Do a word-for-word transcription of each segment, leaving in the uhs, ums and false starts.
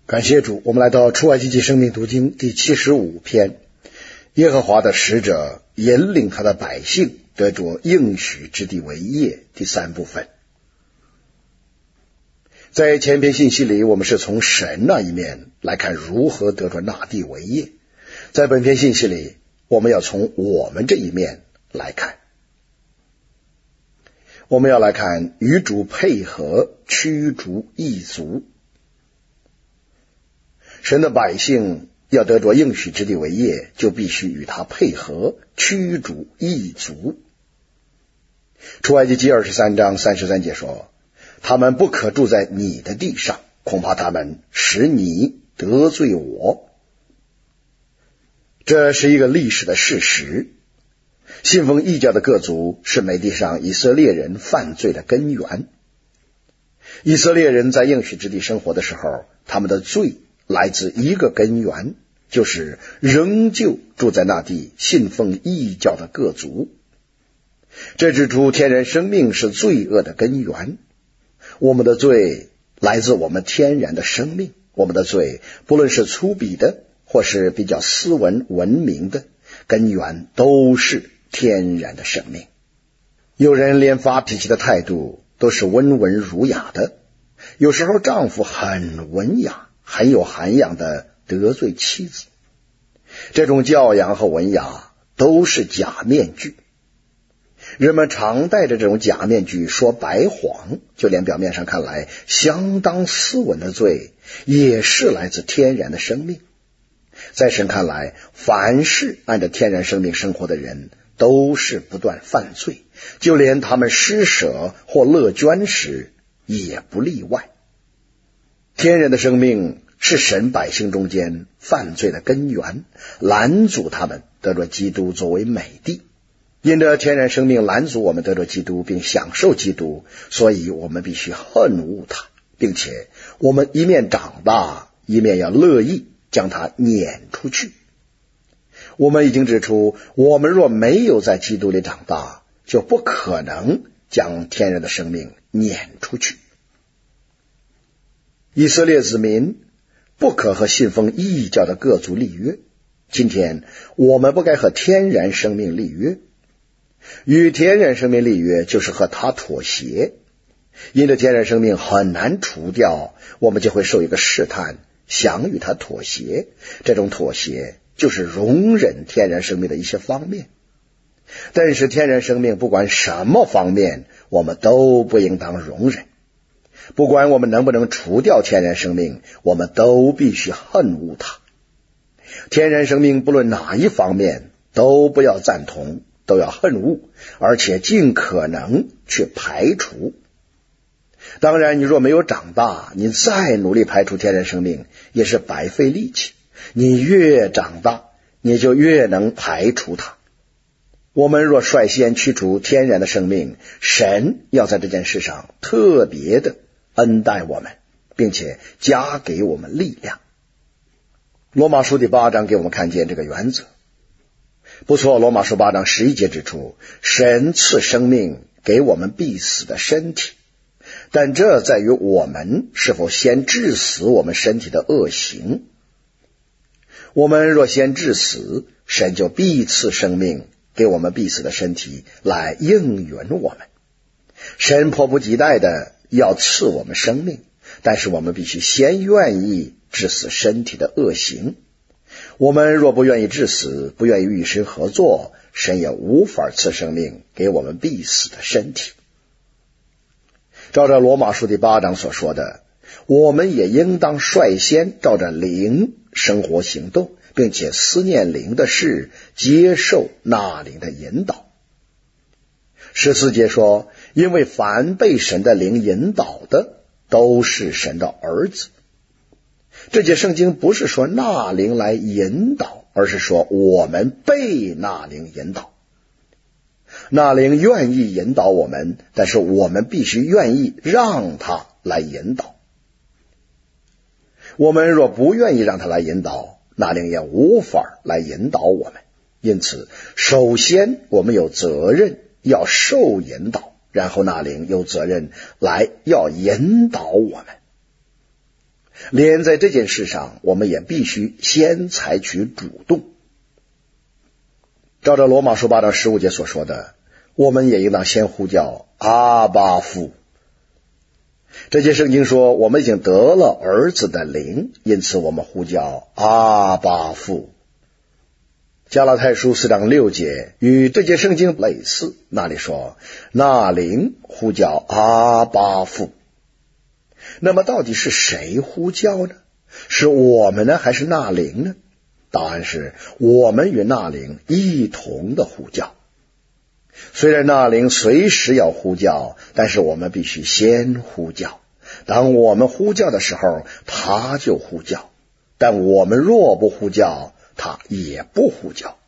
感谢主，我们来到出埃及记生命读经第七十五篇，耶和华的使者引领他的百姓得着应许之地为业，第三部分。在前篇信息里，我们是从神那一面来看如何得着那地为业，在本篇信息里，我们要从我们这一面来看，我们要来看与主配合，驱逐异族。神的百姓要得着应许之地为业，就必须与他配合，驱逐异族。出埃及记二十三章三十三节说，他们不可住在你的地上，恐怕他们使你得罪我。这是一个历史的事实。信奉异教的各族是美地上以色列人犯罪的根源。以色列人在应许之地生活的时候，他们的罪来自一个根源，就是仍旧住在那地信奉异教的各族。这指出天然生命是罪恶的根源。我们的罪来自我们天然的生命，我们的罪不论是粗鄙的或是比较斯文文明的，根源都是天然的生命。有人连发脾气的态度都是温文儒雅的，有时候丈夫很文雅很有涵养的得罪妻子，这种教养和文雅都是假面具。人们常戴着这种假面具说白谎，就连表面上看来相当斯文的罪，也是来自天然的生命。在神看来，凡是按照天然生命生活的人都是不断犯罪，就连他们施舍或乐捐时也不例外。天然的生命是神百姓中间犯罪的根源，拦阻他们得着基督作为美地。因着天然生命拦阻我们得着基督并享受基督，所以我们必须恨恶他，并且我们一面长大，一面要乐意将他撵出去。我们已经指出，我们若没有在基督里长大，就不可能将天然的生命撵出去。以色列子民不可和信奉异教的各族立约，今天我们不该和天然生命立约。与天然生命立约就是和他妥协，因着天然生命很难除掉，我们就会受一个试探，想与他妥协。这种妥协就是容忍天然生命的一些方面，但是天然生命不管什么方面，我们都不应当容忍。不管我们能不能除掉天然生命，我们都必须恨恶它。天然生命不论哪一方面都不要赞同，都要恨恶，而且尽可能去排除。当然，你若没有长大，你再努力排除天然生命也是白费力气。你越长大，你就越能排除它。我们若率先驱除天然的生命，神要在这件事上特别的恩待我们，并且加给我们力量。罗马书第八章给我们看见这个原则。不错，罗马书八章十一节指出，神赐生命给我们必死的身体，但这在于我们是否先治死我们身体的恶行。我们若先治死，神就必赐生命给我们必死的身体来应允我们。神迫不及待的要赐我们生命，但是我们必须先愿意治死身体的恶行。我们若不愿意治死，不愿意与神合作，神也无法赐生命给我们必死的身体。照着罗马书第八章所说的，我们也应当率先照着灵生活行动，并且思念灵的事，接受那灵的引导。十四节说，因为凡被神的灵引导的，都是神的儿子。这节圣经不是说那灵来引导，而是说我们被那灵引导。那灵愿意引导我们，但是我们必须愿意让他来引导。我们若不愿意让他来引导，那灵也无法来引导我们。因此，首先我们有责任要受引导，然后那灵有责任来要引导我们。 连在这件事上，我们也必须先采取主动。照着罗马书八章十五节所说的，我们也应当先呼叫阿爸父。这节圣经说，我们已经得了儿子的灵，因此我们呼叫阿爸父。加拉太书四章六节与这节圣经类似，那里说那灵呼叫阿爸父。那么到底是谁呼叫呢？是我们呢，还是那灵呢？答案是我们与那灵一同的呼叫。虽然那灵随时要呼叫，但是我们必须先呼叫。当我们呼叫的时候，他就呼叫；但我们若不呼叫，他也不呼叫。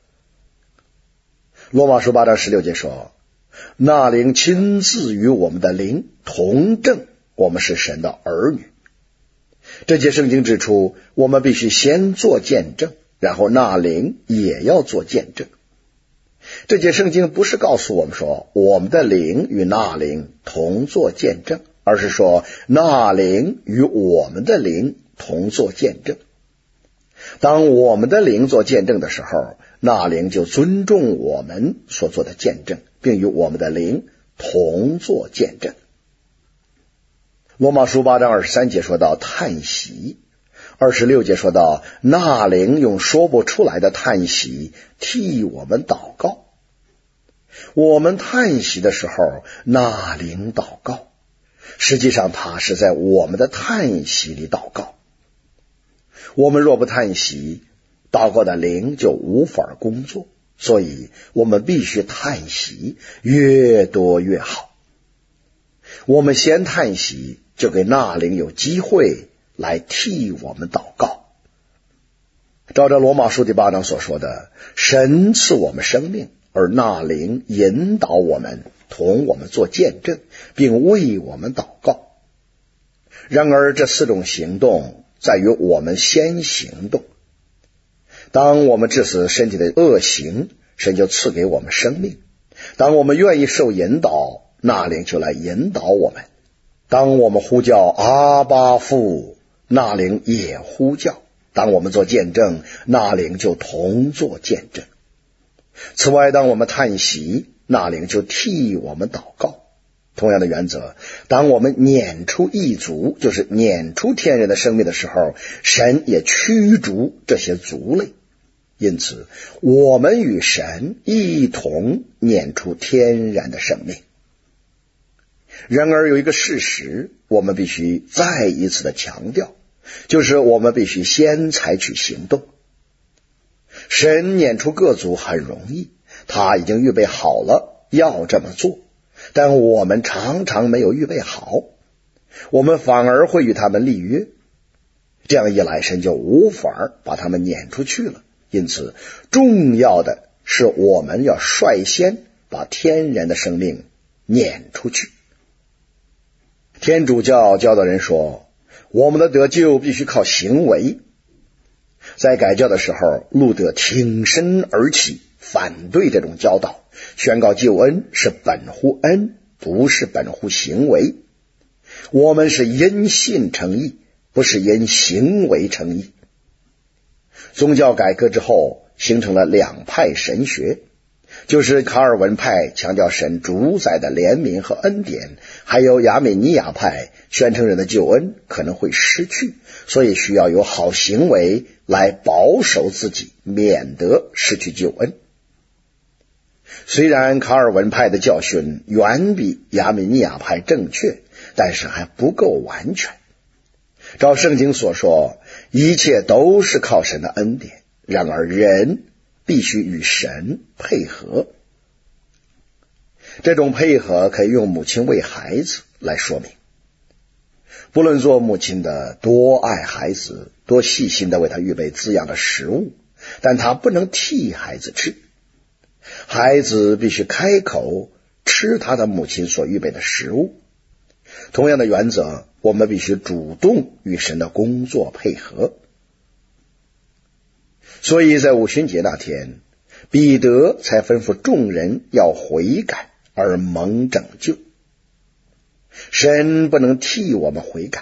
罗马书八章十六节说，那灵亲自与我们的灵同证，我们是神的儿女。这节圣经指出，我们必须先做见证，然后那灵也要做见证。这节圣经不是告诉我们说我们的灵与那灵同做见证，而是说那灵与我们的灵同做见证。当我们的灵做见证的时候，那灵就尊重我们所做的见证，并与我们的灵同做见证。罗马书八章二十三节说到叹息，二十六节说到那灵用说不出来的叹息替我们祷告。我们叹息的时候，那灵祷告，实际上他是在我们的叹息里祷告。我们若不叹息，祷告的灵就无法工作，所以我们必须叹息，越多越好。我们先叹息，就给那灵有机会来替我们祷告。照着罗马书第八章所说的，神赐我们生命，而那灵引导我们，同我们做见证，并为我们祷告。然而这四种行动在于我们先行动。当我们治死身体的恶行，神就赐给我们生命。当我们愿意受引导，那灵就来引导我们。当我们呼叫阿爸父，那灵也呼叫。当我们做见证，那灵就同做见证。此外，当我们叹息，那灵就替我们祷告。同样的原则，当我们撵出异族，就是撵出天然的生命的时候，神也驱逐这些族类。因此，我们与神一同撵出天然的生命。然而有一个事实，我们必须再一次的强调，就是我们必须先采取行动。神撵出各族很容易，他已经预备好了要这么做，但我们常常没有预备好，我们反而会与他们立约，这样一来，神就无法把他们撵出去了。因此，重要的是我们要率先把天然的生命撵出去。天主教教导人说，我们的得救必须靠行为。在改教的时候，路德挺身而起，反对这种教导，宣告救恩是本乎恩，不是本乎行为。我们是因信称义，不是因行为称义。宗教改革之后，形成了两派神学，就是卡尔文派强调神主宰的怜悯和恩典，还有亚美尼亚派宣称人的救恩可能会失去，所以需要有好行为来保守自己，免得失去救恩。虽然卡尔文派的教训远比亚美尼亚派正确，但是还不够完全。照圣经所说，一切都是靠神的恩典，然而人必须与神配合。这种配合可以用母亲为孩子来说明。不论做母亲的多爱孩子，多细心的为他预备滋养的食物，但他不能替孩子吃。孩子必须开口吃他的母亲所预备的食物。同样的原则，我们必须主动与神的工作配合。所以在五旬节那天，彼得才吩咐众人要悔改而蒙拯救。神不能替我们悔改，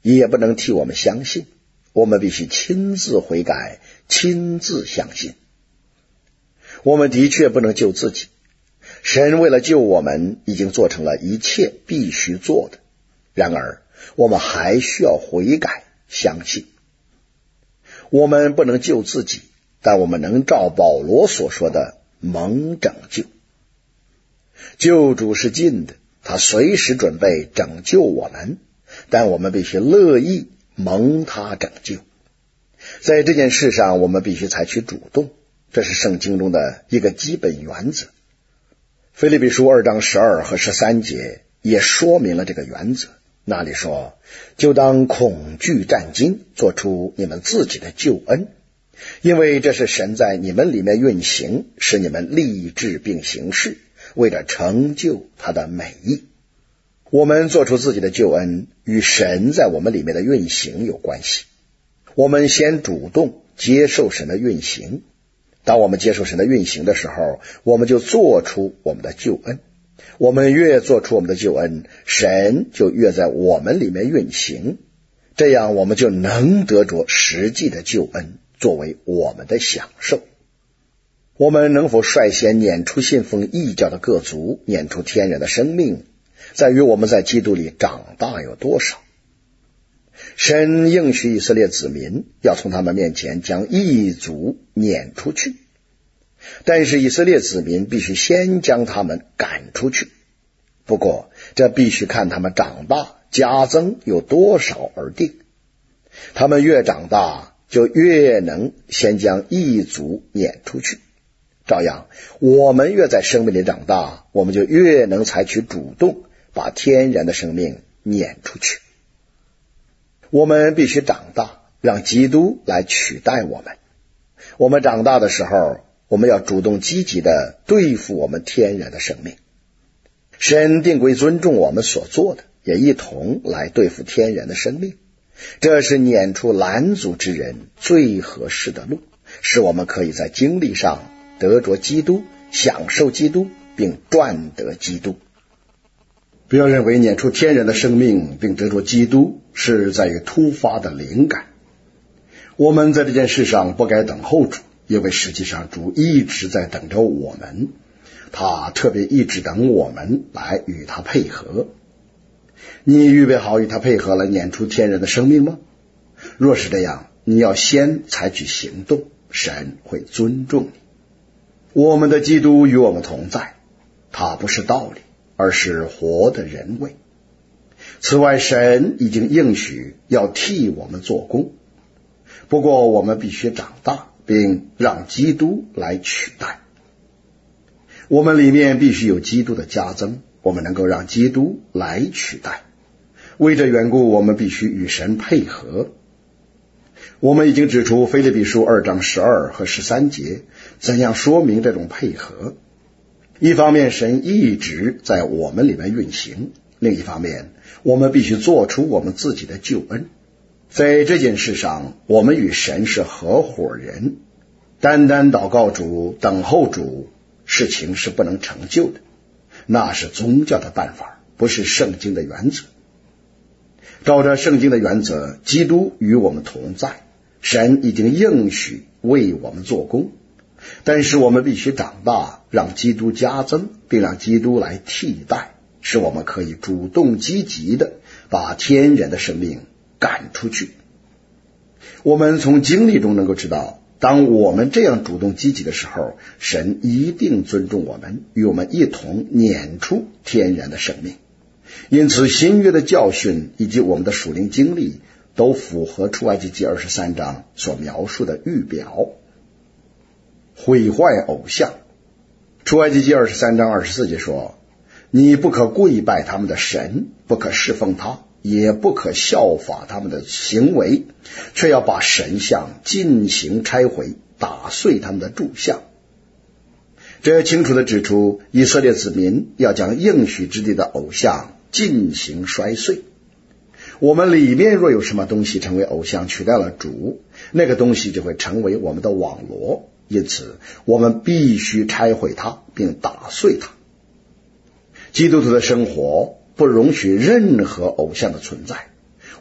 也不能替我们相信，我们必须亲自悔改，亲自相信。我们的确不能救自己，神为了救我们已经做成了一切必须做的，然而我们还需要悔改相信。我们不能救自己，但我们能照保罗所说的蒙拯救。救主是近的，他随时准备拯救我们，但我们必须乐意蒙他拯救。在这件事上我们必须采取主动，这是圣经中的一个基本原则。腓立比书二章十二和十三节也说明了这个原则，那里说，就当恐惧战惊，做出你们自己的救恩，因为这是神在你们里面运行，使你们立志并行事，为了成就他的美意。我们做出自己的救恩与神在我们里面的运行有关系。我们先主动接受神的运行，当我们接受神的运行的时候，我们就做出我们的救恩。我们越做出我们的救恩，神就越在我们里面运行，这样我们就能得着实际的救恩作为我们的享受。我们能否率先撵出信奉异教的各族，撵出天然的生命，在于我们在基督里长大有多少。神应许以色列子民要从他们面前将异族撵出去，但是以色列子民必须先将他们赶出去。不过这必须看他们长大加增有多少而定，他们越长大就越能先将异族撵出去。照样我们越在生命里长大，我们就越能采取主动把天然的生命撵出去。我们必须长大，让基督来取代我们。我们长大的时候，我们要主动积极地对付我们天然的生命。神定规尊重我们所做的，也一同来对付天然的生命。这是撵出拦阻之人最合适的路，使我们可以在经历上得着基督，享受基督，并赚得基督。不要认为撵出天然的生命并得着基督是在于突发的灵感。我们在这件事上不该等候主，因为实际上主一直在等着我们，他特别一直等我们来与他配合。你预备好与他配合了撵出天然的生命吗？若是这样，你要先采取行动，神会尊重你。我们的基督与我们同在，他不是道理，而是活的人位。此外，神已经应许要替我们做工，不过我们必须长大，并让基督来取代。我们里面必须有基督的加增，我们能够让基督来取代。为这缘故，我们必须与神配合。我们已经指出腓立比书二章十二和十三节怎样说明这种配合。一方面，神一直在我们里面运行；另一方面，我们必须做出我们自己的救恩。在这件事上，我们与神是合伙人。单单祷告主、等候主，事情是不能成就的，那是宗教的办法，不是圣经的原则。照着圣经的原则，基督与我们同在，神已经应许为我们做工，但是我们必须长大，让基督加增，并让基督来替代，使我们可以主动积极的把天然的生命赶出去。我们从经历中能够知道，当我们这样主动积极的时候，神一定尊重我们，与我们一同撵出天然的生命。因此新约的教训以及我们的属灵经历都符合出埃及记二十三章所描述的预表。毁坏偶像，出埃及记二十三章二十四节说，你不可跪拜他们的神，不可侍奉他，也不可效法他们的行为，却要把神像进行拆毁，打碎他们的柱像。这清楚地指出，以色列子民要将应许之地的偶像进行摔碎。我们里面若有什么东西成为偶像，取代了主，那个东西就会成为我们的网罗，因此我们必须拆毁它并打碎它。基督徒的生活不容许任何偶像的存在，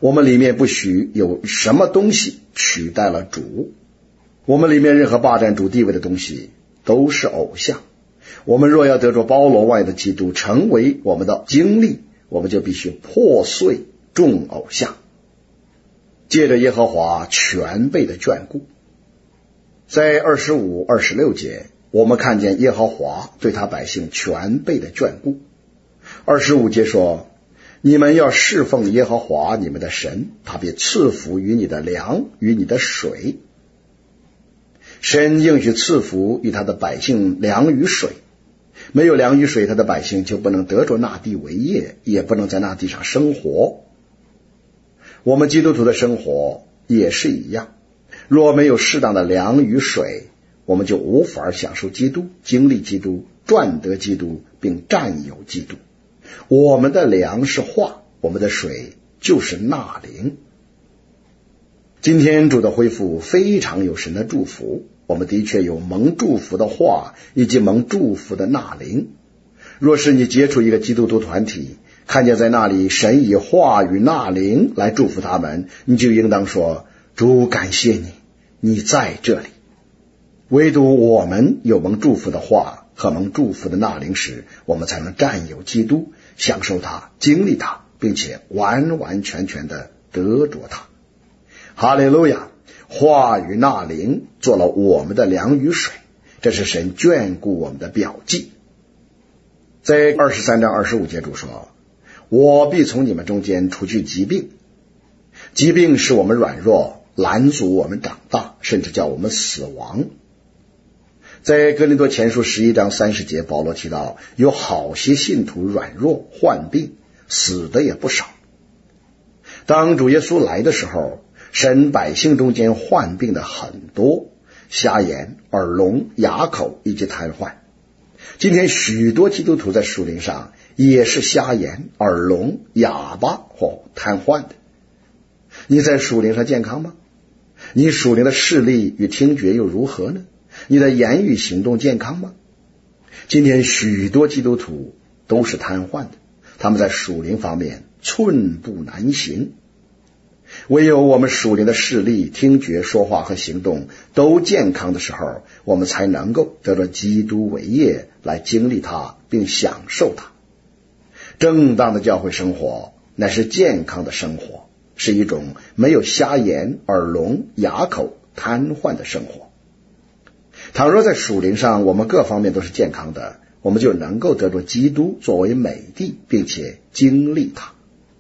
我们里面不许有什么东西取代了主。我们里面任何霸占主地位的东西都是偶像。我们若要得着包罗万有的基督成为我们的经历，我们就必须破碎众偶像，借着耶和华全备的眷顾。在二十五、二十六节，我们看见耶和华对他百姓全备的眷顾。二十五节说，你们要侍奉耶和华你们的神，他必赐福于你的粮与你的水。神应许赐福与他的百姓粮与水，没有粮与水，他的百姓就不能得着那地为业，也不能在那地上生活。我们基督徒的生活也是一样，若没有适当的粮与水，我们就无法享受基督，经历基督，赚得基督，并占有基督。我们的粮是话，我们的水就是纳灵。今天主的恢复非常有神的祝福，我们的确有蒙祝福的话以及蒙祝福的纳灵。若是你接触一个基督徒团体，看见在那里神以话语纳灵来祝福他们，你就应当说，主感谢你，你在这里。唯独我们有蒙祝福的话和蒙祝福的纳灵时，我们才能占有基督，享受他，经历他，并且完完全全的得着他。哈利路亚！话语纳灵做了我们的粮与水，这是神眷顾我们的表记。在二十三章二十五节主说，我必从你们中间除去疾病。疾病使我们软弱，拦阻我们长大，甚至叫我们死亡。在哥林多前书十一章三十节，保罗提到有好些信徒软弱患病，死的也不少。当主耶稣来的时候，神百姓中间患病的很多，瞎眼、耳聋、哑口以及瘫痪。今天许多基督徒在属灵上也是瞎眼、耳聋、哑巴或瘫痪的。你在属灵上健康吗？你属灵的视力与听觉又如何呢？你的言语行动健康吗？今天许多基督徒都是瘫痪的，他们在属灵方面寸步难行。唯有我们属灵的视力、听觉、说话和行动都健康的时候，我们才能够得着基督为业，来经历它并享受它。正当的教会生活乃是健康的生活，是一种没有瞎眼、耳聋、哑口、瘫痪的生活。倘若在属灵上我们各方面都是健康的，我们就能够得着基督作为美地，并且经历它。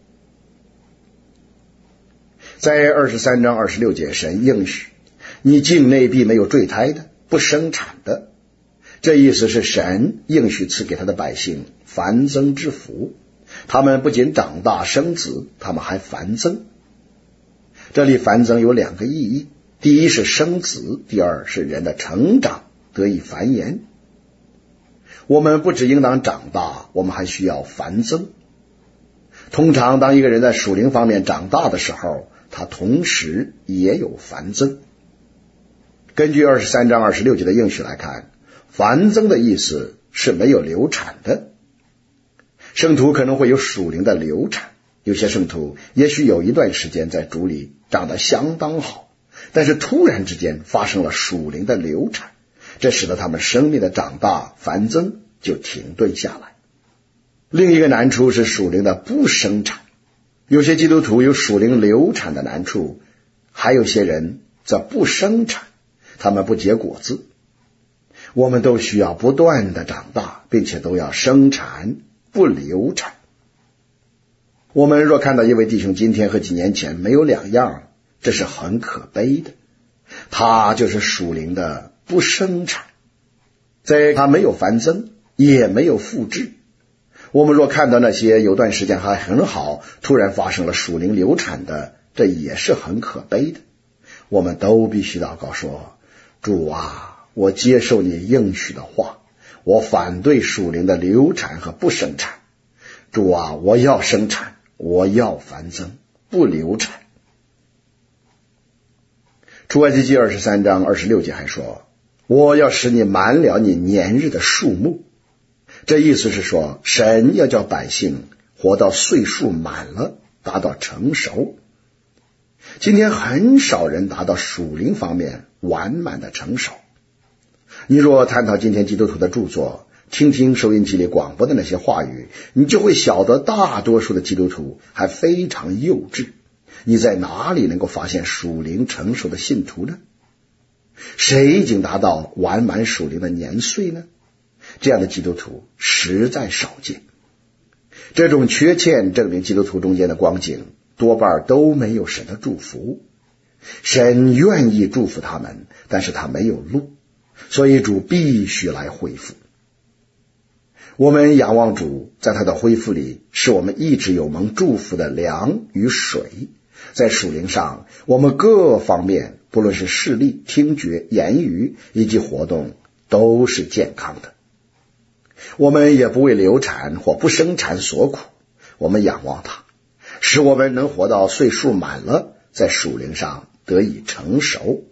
在二十三章二十六节，神应许你境内必没有坠胎的，不生产的。这意思是神应许赐给他的百姓繁增之福，他们不仅长大生子，他们还繁增。这里繁增有两个意义，第一是生子，第二是人的成长得以繁衍。我们不只应当长大，我们还需要繁增。通常当一个人在属灵方面长大的时候，他同时也有繁增。根据二十三章二十六节的应许来看，繁增的意思是没有流产的。圣徒可能会有属灵的流产，有些圣徒也许有一段时间在主里长得相当好，但是突然之间发生了属灵的流产，这使得他们生命的长大繁增就停顿下来。另一个难处是属灵的不生产，有些基督徒有属灵流产的难处，还有些人则不生产，他们不结果子。我们都需要不断的长大，并且都要生产，不流产。我们若看到一位弟兄今天和几年前没有两样，这是很可悲的。他就是属灵的不生产，在他没有繁增，也没有复制。我们若看到那些有段时间还很好，突然发生了属灵流产的，这也是很可悲的。我们都必须祷告说，主啊，我接受你应许的话，我反对属灵的流产和不生产。主啊，我要生产，我要繁增，不流产。出埃及记二十三章二十六节还说，我要使你满了你年日的数目。这意思是说，神要叫百姓活到岁数满了，达到成熟， 今天很少人达到属灵方面完满的成熟。你若探讨今天基督徒的著作，听听收音机里广播的那些话语，你就会晓得大多数的基督徒还非常幼稚。你在哪里能够发现属灵成熟的信徒呢？谁已经达到完满属灵的年岁呢？这样的基督徒实在少见。这种缺欠证明基督徒中间的光景多半都没有神的祝福。神愿意祝福他们，但是他没有路，所以主必须来恢复。我们仰望主，在他的恢复里，使我们一直有蒙祝福的粮与水。在属灵上，我们各方面，不论是视力、听觉、言语以及活动，都是健康的。我们也不为流产或不生产所苦，我们仰望他，使我们能活到岁数满了，在属灵上得以成熟。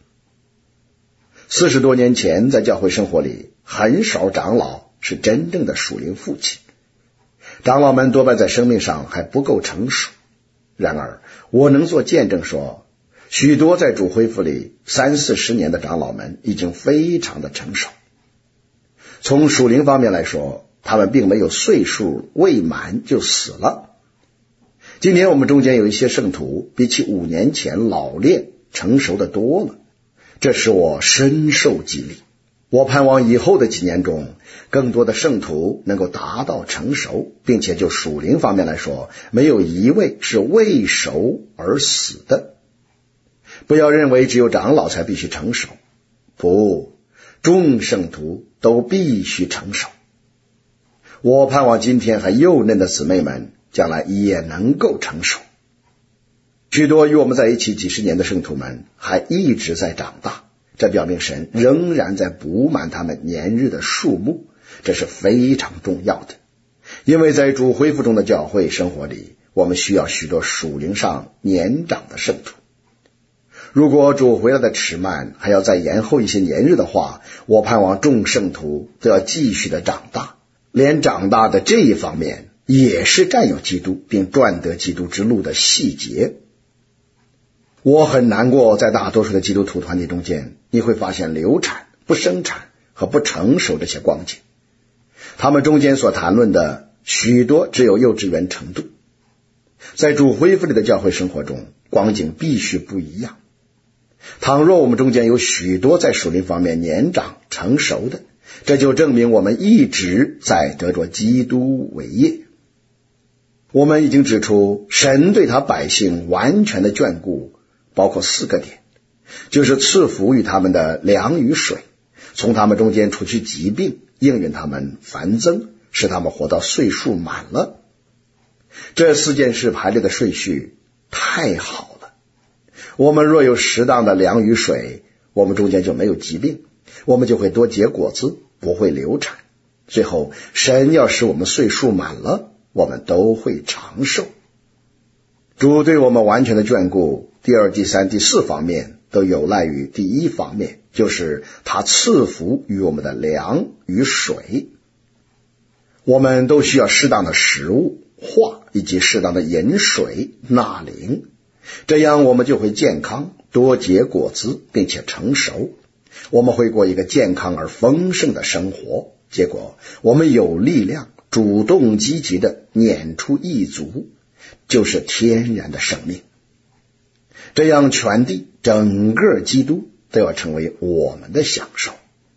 四十多年前，在教会生活里，很少长老是真正的属灵父亲，长老们多半在生命上还不够成熟。然而我能做见证说，许多在主恢复里三四十年的长老们已经非常的成熟。从属灵方面来说，他们并没有岁数未满就死了。今年我们中间有一些圣徒比起五年前老练成熟的多了，这使我深受激励。我盼望以后的几年中，更多的圣徒能够达到成熟，并且就属灵方面来说，没有一位是未熟而死的。不要认为只有长老才必须成熟，不，众圣徒都必须成熟。我盼望今天还幼嫩的姊妹们将来也能够成熟。许多与我们在一起几十年的圣徒们还一直在长大，这表明神仍然在补满他们年日的数目，这是非常重要的。因为在主恢复中的教会生活里，我们需要许多属灵上年长的圣徒。如果主回来的迟慢还要再延后一些年日的话，我盼望众圣徒都要继续的长大，连长大的这一方面也是占有基督并赚得基督之路的细节。我很难过，在大多数的基督徒团体中间，你会发现流产、不生产和不成熟这些光景。他们中间所谈论的许多只有幼稚园程度。在主恢复里的教会生活中，光景必须不一样。倘若我们中间有许多在属灵方面年长成熟的，这就证明我们一直在得着基督为业。我们已经指出，神对他百姓完全的眷顾包括四个点，就是赐福于他们的粮与水，从他们中间除去疾病，应允他们繁增，使他们活到岁数满了。这四件事排列的顺序太好了。我们若有适当的粮与水，我们中间就没有疾病，我们就会多结果子，不会流产。最后神要使我们岁数满了，我们都会长寿。主对我们完全的眷顾，第二、第三、第四方面都有赖于第一方面，就是他赐福于我们的粮与水。我们都需要适当的食物、话以及适当的饮水、纳灵，这样我们就会健康，多结果子，并且成熟。我们会过一个健康而丰盛的生活，结果我们有力量主动积极的撵出异族，就是天然的生命。这样全地整个基督都要成为我们的享受。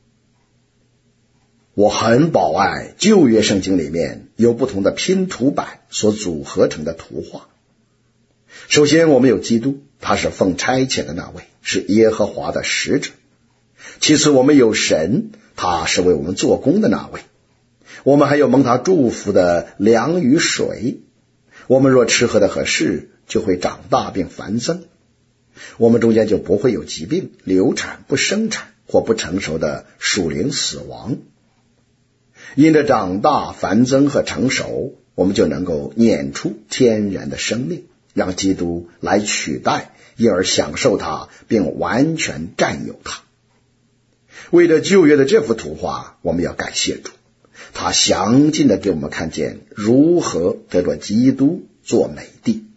我很宝爱旧约圣经里面有不同的拼图版所组合成的图画。首先我们有基督，他是奉差遣的那位，是耶和华的使者。其次我们有神，他是为我们做工的那位。我们还有蒙他祝福的粮与水，我们若吃喝的合适，就会长大并繁增。我们中间就不会有疾病、流产、不生产或不成熟的属灵死亡。因着长大、繁增和成熟，我们就能够撵出天然的生命，让基督来取代，因而享受它，并完全占有它。为了旧约的这幅图画，我们要感谢主，他详尽的给我们看见如何得着基督做美地。